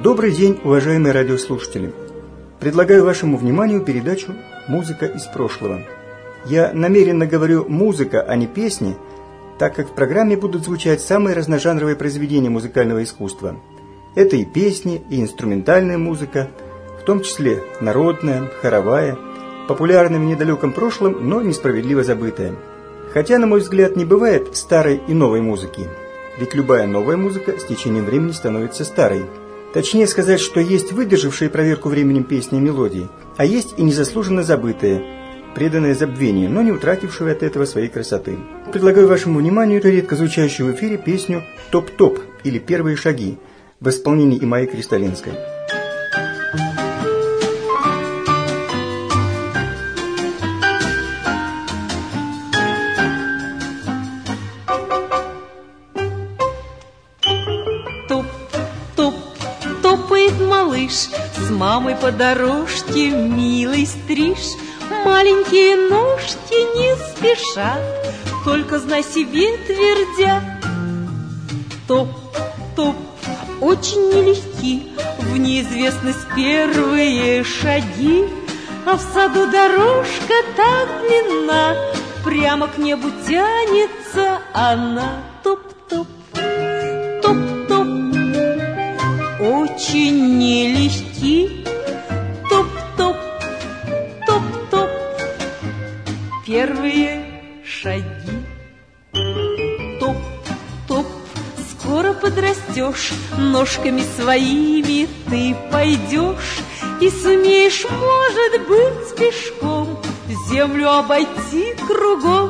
Добрый день, уважаемые радиослушатели! Предлагаю вашему вниманию передачу «Музыка из прошлого». Я намеренно говорю «музыка», а не «песни», так как в программе будут звучать самые разножанровые произведения музыкального искусства. Это и песни, и инструментальная музыка, в том числе народная, хоровая, популярная в недалеком прошлом, но несправедливо забытая. Хотя, на мой взгляд, не бывает старой и новой музыки, ведь любая новая музыка с течением времени становится старой. Точнее сказать, что есть выдержавшие проверку временем песни и мелодии, а есть и незаслуженно забытые, преданные забвению, но не утратившие от этого своей красоты. Предлагаю вашему вниманию редко звучащую в эфире песню «Топ-топ» или «Первые шаги» в исполнении Майи Кристалинской. С мамой по дорожке милый стриж, маленькие ножки не спешат, только знай себе твердят. Топ-топ, очень нелегки в неизвестность первые шаги, а в саду дорожка так длинна, прямо к небу тянется она. Топ-топ, топ-топ, очень нелегки. Топ-топ, топ-топ, первые шаги. Топ-топ, скоро подрастешь, ножками своими ты пойдешь и сумеешь, может быть, пешком землю обойти кругом.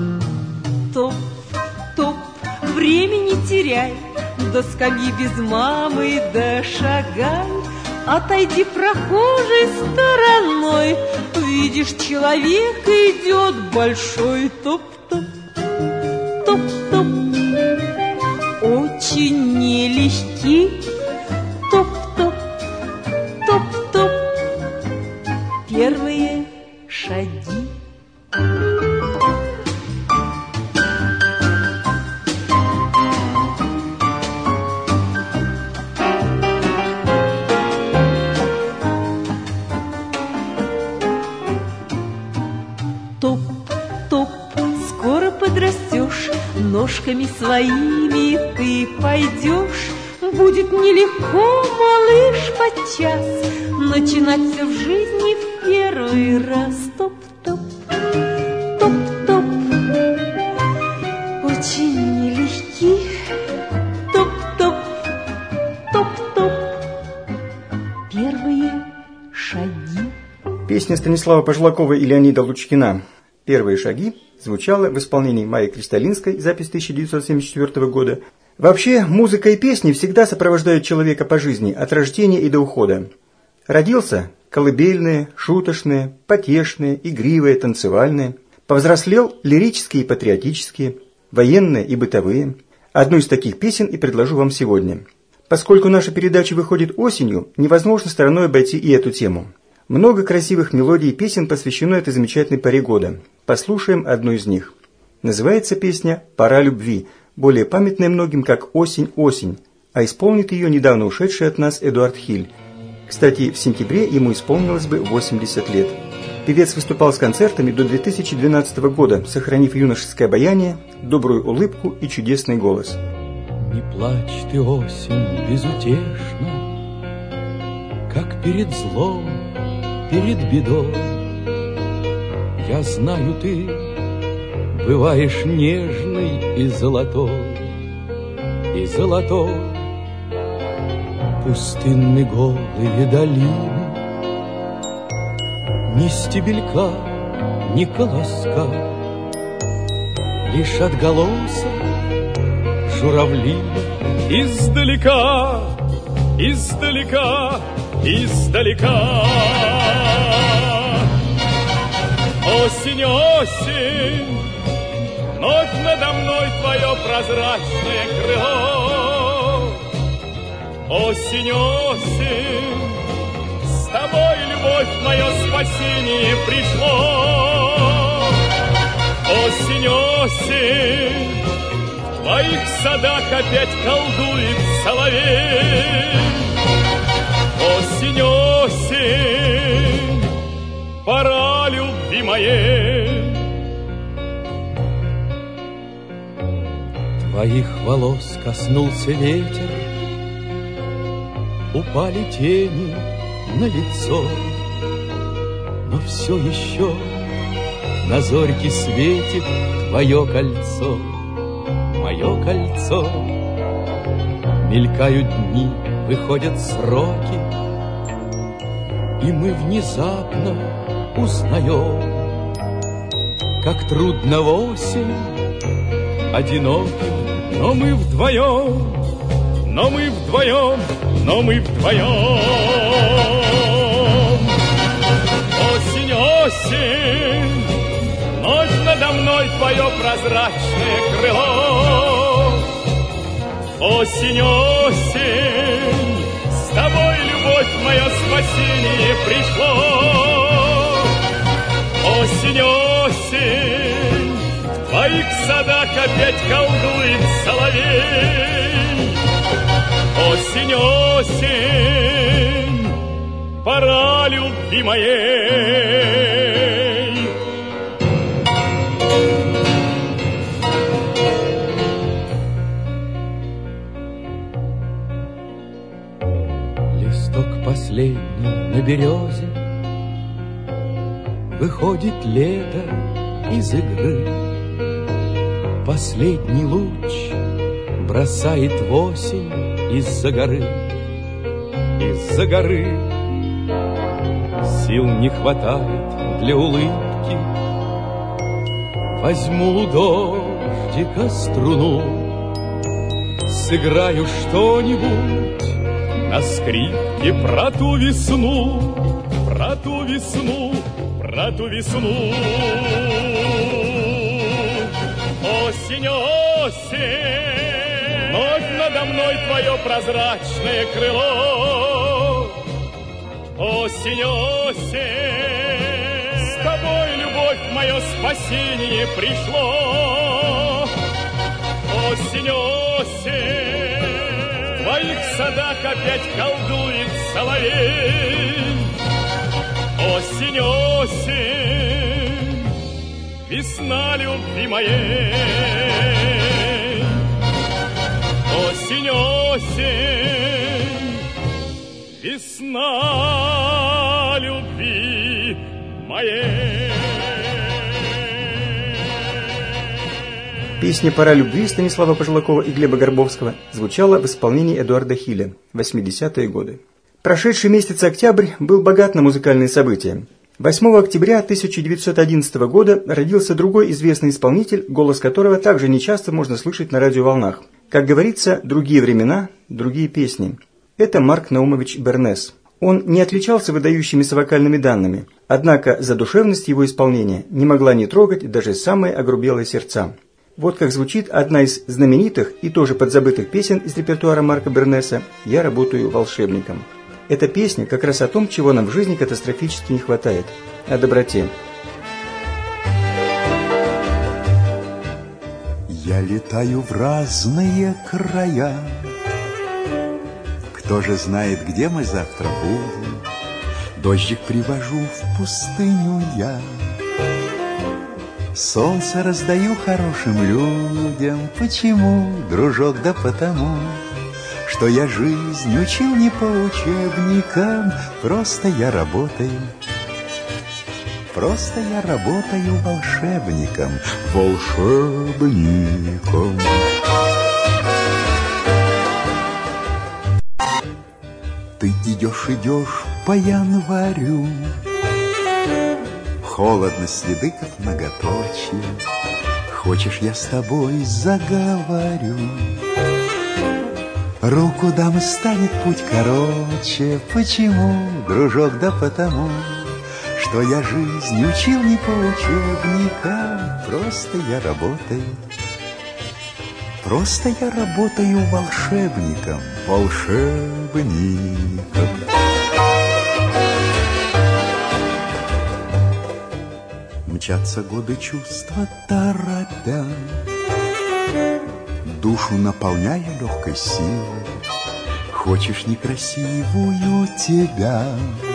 Топ-топ, времени теряй, до скамьи без мамы дошагай, отойди прохожей стороной, видишь, человек идет большой. Топ-топ, топ-топ, очень нелегки. Топ-топ, топ-топ, первые шаги. Ножками своими ты пойдешь, будет нелегко, малыш, подчас начинать все в жизни в первый раз. Топ-топ, топ-топ, очень нелегки. Топ-топ, топ-топ, первые шаги. Песня Станислава Пожлакова и Леонида Лучкина «Первые шаги» звучала в исполнении Майи Кристалинской, запись 1974 года. Вообще, музыка и песни всегда сопровождают человека по жизни, от рождения и до ухода. Родился – колыбельные, шуточные, потешные, игривые, танцевальные. Повзрослел – лирические и патриотические, военные и бытовые. Одну из таких песен и предложу вам сегодня. Поскольку наша передача выходит осенью, невозможно стороной обойти и эту тему. Много красивых мелодий и песен посвящено этой замечательной поре года. Послушаем одну из них. Называется песня «Пора любви», более памятная многим как «Осень-осень», а исполнит ее недавно ушедший от нас Эдуард Хиль. Кстати, в сентябре ему исполнилось бы 80 лет. Певец выступал с концертами до 2012 года, сохранив юношеское обаяние, добрую улыбку и чудесный голос. Не плачь ты, осень, безутешно, как перед злом, перед бедой. Я знаю, ты бываешь нежной и золотой, и золотой. Пустынны голые долины, ни стебелька, ни колоска, лишь отголосок журавли. Издалека, издалека, издалека. Осень, осень, вновь надо мной твое прозрачное крыло. Осень, осень, с тобой, любовь, мое спасение пришло. Осень, осень, в твоих садах опять колдует соловей. Осень, осень, пора любви моей. Твоих волос коснулся ветер, упали тени на лицо, но все еще на зорьке светит твое кольцо, мое кольцо. Мелькают дни, выходят сроки, и мы внезапно узнаем, как трудно осень одиноким. Но мы вдвоем, но мы вдвоем, но мы вдвоем. Осень, осень, ночь надо мной твое прозрачное крыло. Осень, осень, с тобой, любовь, мое спасение пришло. Осень, осень, в твоих садах опять колдует соловей. Осень, осень, пора любви моей. Листок последний на березе, выходит лето из игры. Последний луч бросает в осень из-за горы, из-за горы. Сил не хватает для улыбки. Возьму у дождика струну, сыграю что-нибудь на скрипке про ту весну, про ту весну, про ту весну. Осень, осень, ночь надо мной твое прозрачное крыло. Осень, осень, с тобой, любовь, мое спасение пришло. Осень, осень, в твоих садах опять колдует соловей. Осень, осень, весна любви моей. Осень, осень, весна любви моей. Песня «Пора любви» Станислава Пожилакова и Глеба Горбовского звучала в исполнении Эдуарда Хиля в 80-е годы. Прошедший месяц октябрь был богат на музыкальные события. 8 октября 1911 года родился другой известный исполнитель, голос которого также нечасто можно слышать на радиоволнах. Как говорится, другие времена, другие песни. Это Марк Наумович Бернес. Он не отличался выдающимися вокальными данными, однако задушевность его исполнения не могла не трогать даже самые огрубелые сердца. Вот как звучит одна из знаменитых и тоже подзабытых песен из репертуара Марка Бернеса «Я работаю волшебником». Эта песня как раз о том, чего нам в жизни катастрофически не хватает – о доброте. Я летаю в разные края. Кто же знает, где мы завтра будем? Дождик привожу в пустыню я. Солнце раздаю хорошим людям. Почему, дружок, да потому, что я жизнь учил не по учебникам. Просто я работаю волшебником, волшебником. Ты идешь по январю, холодно, следы как многоточие. Хочешь, я с тобой заговорю? Руку дам, и станет путь короче. Почему, дружок, да потому, что я жизнь учил не по учебникам. Просто я работаю волшебником, волшебником. Мчатся годы чувства торопя, душу наполняя легкой силой. Хочешь некрасивую тебя,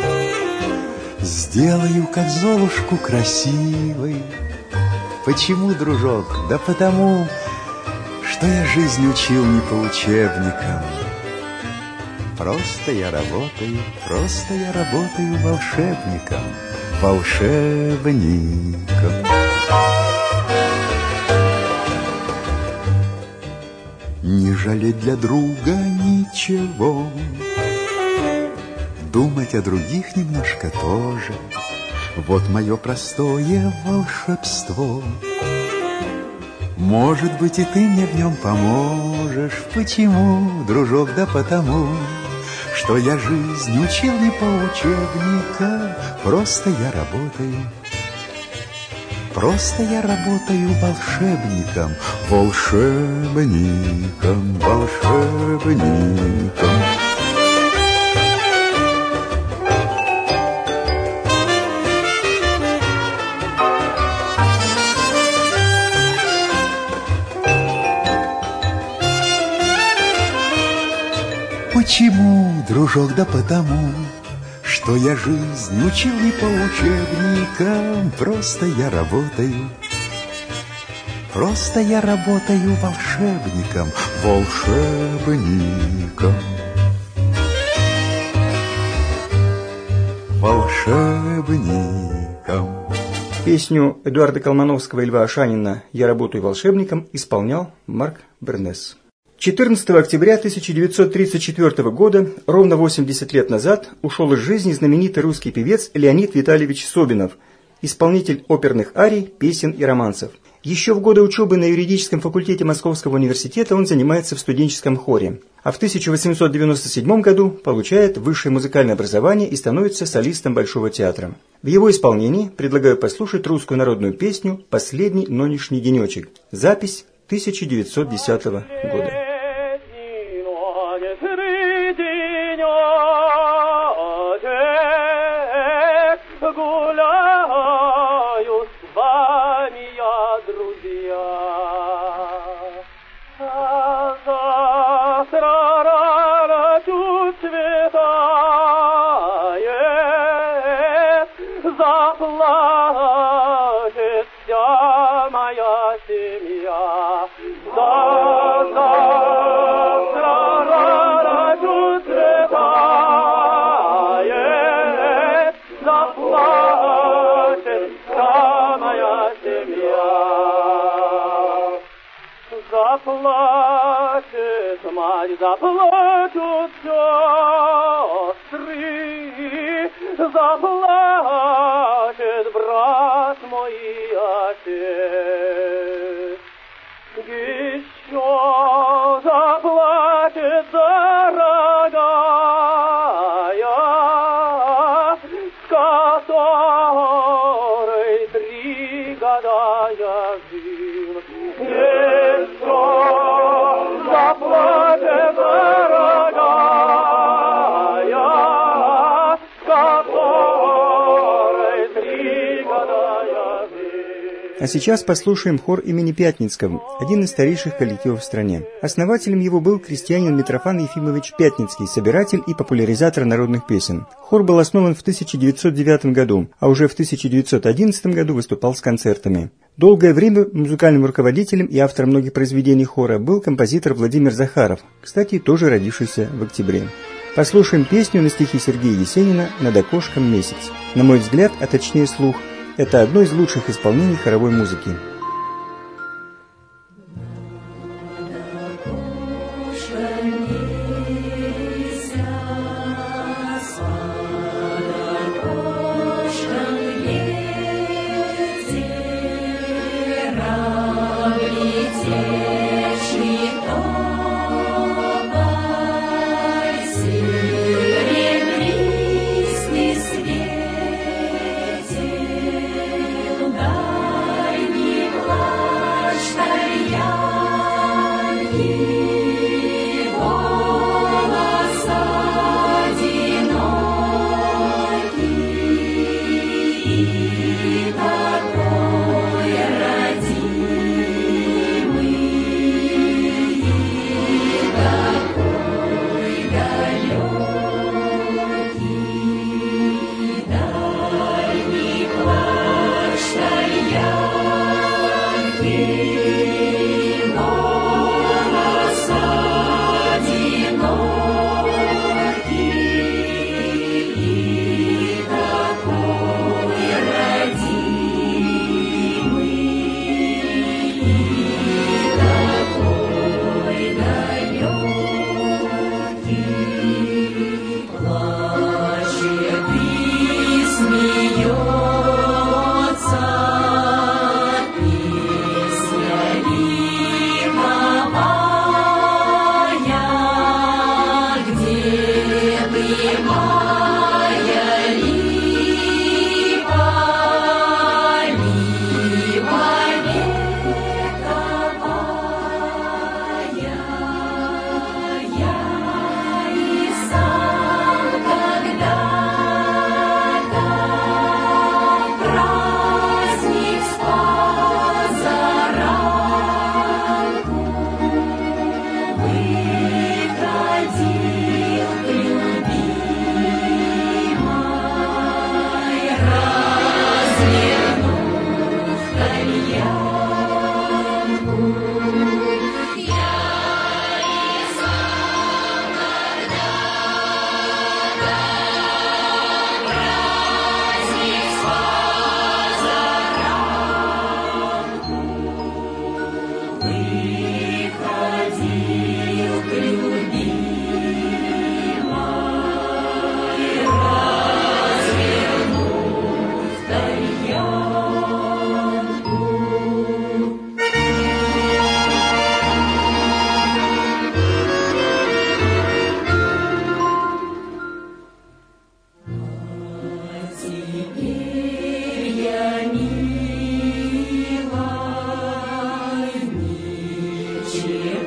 сделаю, как Золушку, красивой. Почему, дружок? Да потому, что я жизнь учил не по учебникам. Просто я работаю волшебником, волшебником. Не жалеть для друга ничего, думать о других немножко тоже. Вот мое простое волшебство. Может быть, и ты мне в нем поможешь. Почему, дружок? Да потому, что я жизнь учил не по учебникам. Просто я работаю волшебником, волшебником, волшебником. Почему, дружок? Да потому, что я жизнь учил не по учебникам. Просто я работаю волшебником, волшебником, волшебником. Песню Эдуарда Колмановского и Льва Ашанина «Я работаю волшебником» исполнял Марк Бернес. 14 октября 1934 года, ровно 80 лет назад, ушел из жизни знаменитый русский певец Леонид Витальевич Собинов, исполнитель оперных арий, песен и романсов. Еще в годы учебы на юридическом факультете Московского университета он занимается в студенческом хоре, а в 1897 году получает высшее музыкальное образование и становится солистом Большого театра. В его исполнении предлагаю послушать русскую народную песню «Последний нонешний денечек». Запись 1910 года. Гуляю с вами я, друзья, а завтра рано цветает, заплачет вся моя семья. Завтра рано цветает, заплачет вся моя семья. Заплачет мать, заплачут сестры, заплачет брат мой и отец. Еще заплачет дорогая, с которой 3 года я жил. Еще заплачет дорогая, с которой 3 года я жил. А сейчас послушаем хор имени Пятницкого, один из старейших коллективов в стране. Основателем его был крестьянин Митрофан Ефимович Пятницкий, собиратель и популяризатор народных песен. Хор был основан в 1909 году, а уже в 1911 году выступал с концертами. Долгое время музыкальным руководителем и автором многих произведений хора был композитор Владимир Захаров, кстати, тоже родившийся в октябре. Послушаем песню на стихи Сергея Есенина «Над окошком месяц». На мой взгляд, а точнее слух, это одно из лучших исполнений хоровой музыки. Дай мне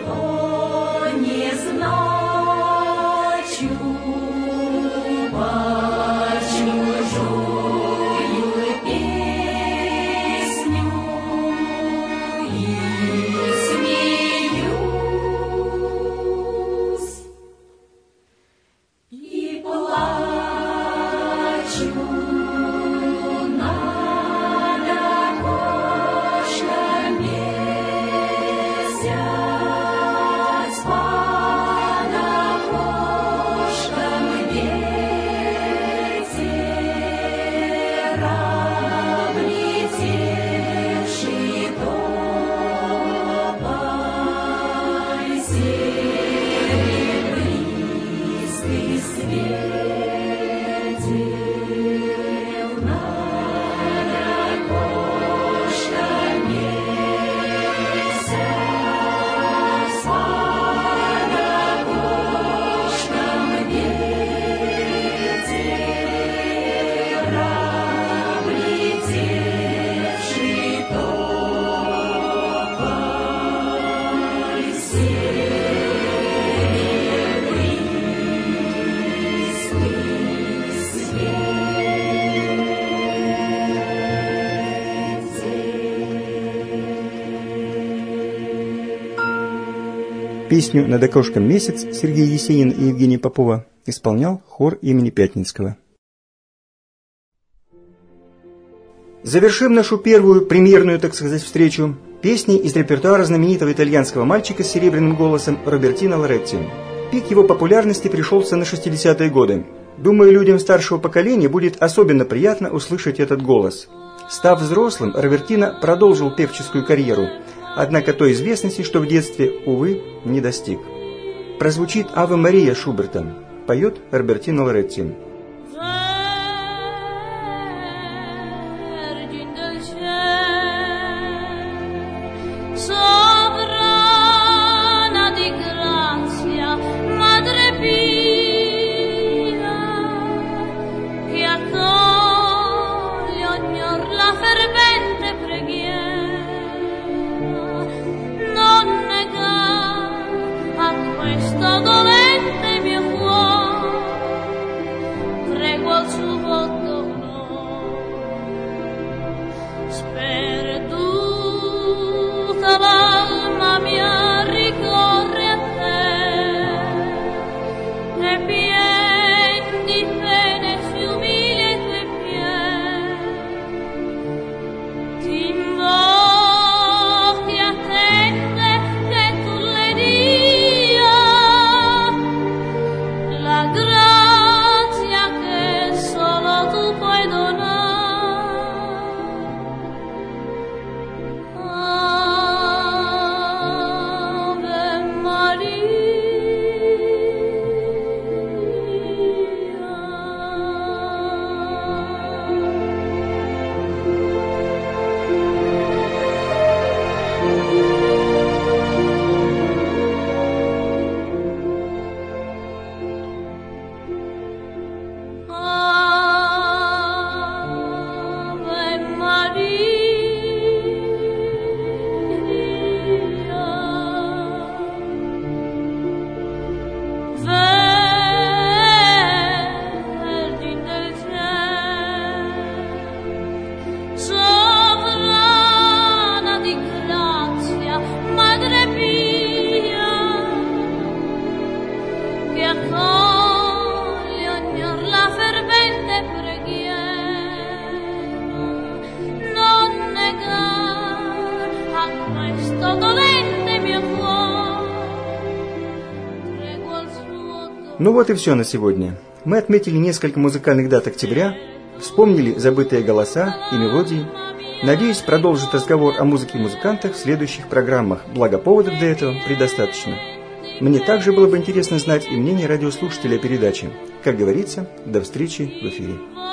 Песню «Над окошком месяц» Сергей Есенин и Евгения Попова исполнял хор имени Пятницкого. Завершим нашу первую премьерную, так сказать, встречу песней из репертуара знаменитого итальянского мальчика с серебряным голосом Робертино Лоретти. Пик его популярности пришелся на 60-е годы. Думаю, людям старшего поколения будет особенно приятно услышать этот голос. Став взрослым, Робертино продолжил певческую карьеру, однако той известности, что в детстве, увы, не достиг. Прозвучит «Аве Мария» Шуберта, поет Робертино Лоретти. Ну вот и все на сегодня. Мы отметили несколько музыкальных дат октября, вспомнили забытые голоса и мелодии. Надеюсь, продолжить разговор о музыке и музыкантах в следующих программах, благо поводов для этого предостаточно. Мне также было бы интересно знать и мнение радиослушателей о передаче. Как говорится, до встречи в эфире.